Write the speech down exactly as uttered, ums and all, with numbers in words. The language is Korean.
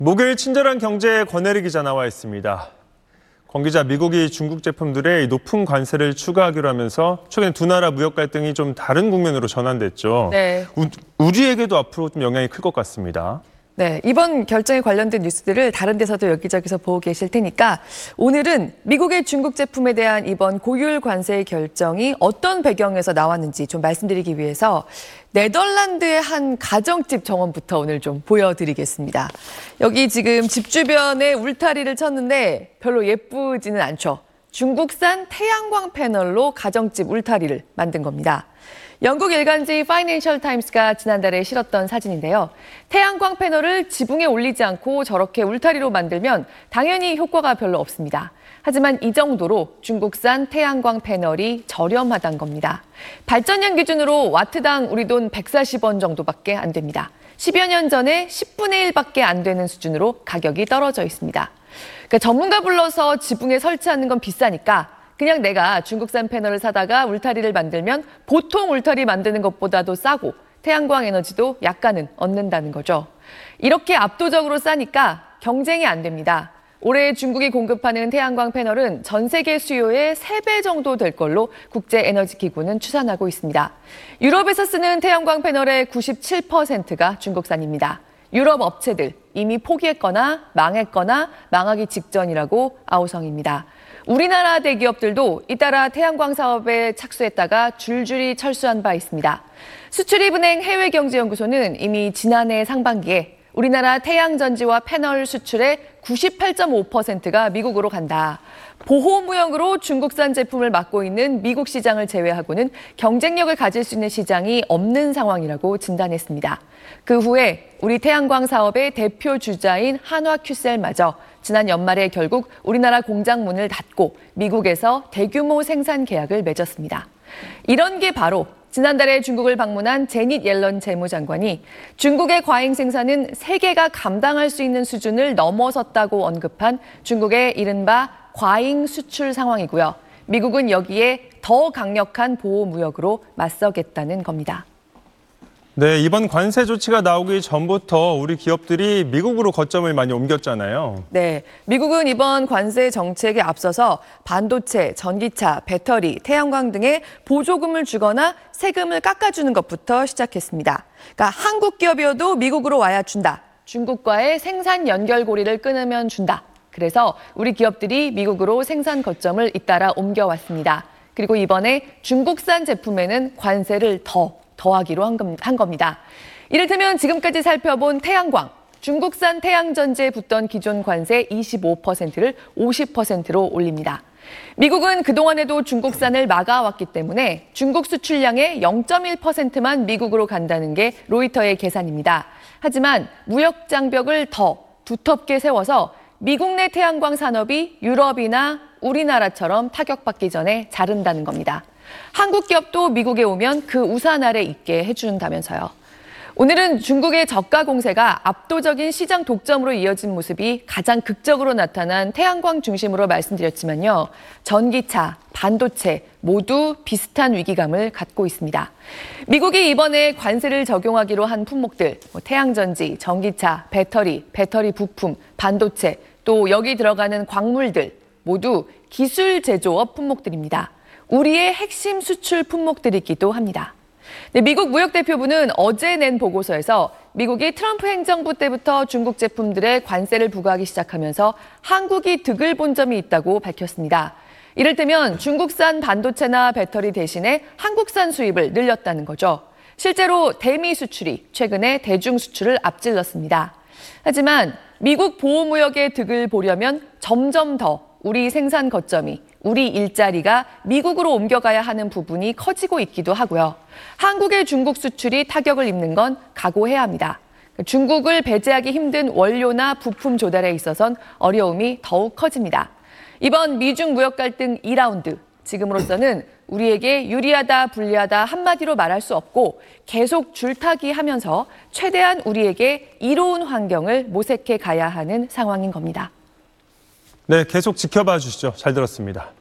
목요일 친절한 경제의 권혜리 기자 나와 있습니다. 권 기자, 미국이 중국 제품들에 높은 관세를 추가하기로 하면서 최근 두 나라 무역 갈등이 좀 다른 국면으로 전환됐죠. 네. 우, 우리에게도 앞으로 좀 영향이 클 것 같습니다. 네, 이번 결정에 관련된 뉴스들을 다른 데서도 여기저기서 보고 계실 테니까 오늘은 미국의 중국 제품에 대한 이번 고율 관세 결정이 어떤 배경에서 나왔는지 좀 말씀드리기 위해서 네덜란드의 한 가정집 정원부터 오늘 좀 보여드리겠습니다. 여기 지금 집 주변에 울타리를 쳤는데 별로 예쁘지는 않죠. 중국산 태양광 패널로 가정집 울타리를 만든 겁니다. 영국 일간지 파이낸셜 타임스가 지난달에 실었던 사진인데요. 태양광 패널을 지붕에 올리지 않고 저렇게 울타리로 만들면 당연히 효과가 별로 없습니다. 하지만 이 정도로 중국산 태양광 패널이 저렴하다는 겁니다. 발전량 기준으로 와트당 우리 돈 백사십 원 정도밖에 안 됩니다. 십여 년 전에 십분의 일밖에 안 되는 수준으로 가격이 떨어져 있습니다. 그러니까 전문가 불러서 지붕에 설치하는 건 비싸니까 그냥 내가 중국산 패널을 사다가 울타리를 만들면 보통 울타리 만드는 것보다도 싸고 태양광 에너지도 약간은 얻는다는 거죠. 이렇게 압도적으로 싸니까 경쟁이 안 됩니다. 올해 중국이 공급하는 태양광 패널은 전 세계 수요의 세 배 정도 될 걸로 국제에너지기구는 추산하고 있습니다. 유럽에서 쓰는 태양광 패널의 구십칠 퍼센트가 중국산입니다. 유럽 업체들 이미 포기했거나 망했거나 망하기 직전이라고 아우성입니다. 우리나라 대기업들도 잇따라 태양광 사업에 착수했다가 줄줄이 철수한 바 있습니다. 수출입은행 해외경제연구소는 이미 지난해 상반기에 우리나라 태양전지와 패널 수출의 구십팔 점 오 퍼센트가 미국으로 간다. 보호무역으로 중국산 제품을 맡고 있는 미국 시장을 제외하고는 경쟁력을 가질 수 있는 시장이 없는 상황이라고 진단했습니다. 그 후에 우리 태양광 사업의 대표 주자인 한화큐셀마저 지난 연말에 결국 우리나라 공장 문을 닫고 미국에서 대규모 생산 계약을 맺었습니다. 이런 게 바로 지난달에 중국을 방문한 제닛 옐런 재무장관이 중국의 과잉 생산은 세계가 감당할 수 있는 수준을 넘어섰다고 언급한 중국의 이른바 과잉 수출 상황이고요. 미국은 여기에 더 강력한 보호무역으로 맞서겠다는 겁니다. 네, 이번 관세 조치가 나오기 전부터 우리 기업들이 미국으로 거점을 많이 옮겼잖아요. 네, 미국은 이번 관세 정책에 앞서서 반도체, 전기차, 배터리, 태양광 등의 보조금을 주거나 세금을 깎아주는 것부터 시작했습니다. 그러니까 한국 기업이어도 미국으로 와야 준다. 중국과의 생산 연결고리를 끊으면 준다. 그래서 우리 기업들이 미국으로 생산 거점을 잇따라 옮겨왔습니다. 그리고 이번에 중국산 제품에는 관세를 더 더하기로 한 겁니다. 이를테면 지금까지 살펴본 태양광, 중국산 태양전지에 붙던 기존 관세 이십오 퍼센트를 오십 퍼센트로 올립니다. 미국은 그동안에도 중국산을 막아왔기 때문에 중국 수출량의 영 점 일 퍼센트만 미국으로 간다는 게 로이터의 계산입니다. 하지만 무역 장벽을 더 두텁게 세워서 미국 내 태양광 산업이 유럽이나 우리나라처럼 타격받기 전에 자른다는 겁니다. 한국 기업도 미국에 오면 그 우산 아래 있게 해준다면서요. 오늘은 중국의 저가 공세가 압도적인 시장 독점으로 이어진 모습이 가장 극적으로 나타난 태양광 중심으로 말씀드렸지만요. 전기차, 반도체 모두 비슷한 위기감을 갖고 있습니다. 미국이 이번에 관세를 적용하기로 한 품목들, 뭐 태양전지, 전기차, 배터리, 배터리 부품, 반도체, 또 여기 들어가는 광물들 모두 기술 제조업 품목들입니다. 우리의 핵심 수출 품목들이기도 합니다. 네, 미국 무역대표부는 어제 낸 보고서에서 미국이 트럼프 행정부 때부터 중국 제품들에 관세를 부과하기 시작하면서 한국이 득을 본 점이 있다고 밝혔습니다. 이를테면 중국산 반도체나 배터리 대신에 한국산 수입을 늘렸다는 거죠. 실제로 대미 수출이 최근에 대중 수출을 앞질렀습니다. 하지만 미국 보호무역의 득을 보려면 점점 더 우리 생산 거점이, 우리 일자리가 미국으로 옮겨가야 하는 부분이 커지고 있기도 하고요. 한국의 중국 수출이 타격을 입는 건 각오해야 합니다. 중국을 배제하기 힘든 원료나 부품 조달에 있어선 어려움이 더욱 커집니다. 이번 미중 무역 갈등 이 라운드, 지금으로서는 우리에게 유리하다, 불리하다 한마디로 말할 수 없고 계속 줄타기 하면서 최대한 우리에게 이로운 환경을 모색해 가야 하는 상황인 겁니다. 네, 계속 지켜봐 주시죠. 잘 들었습니다.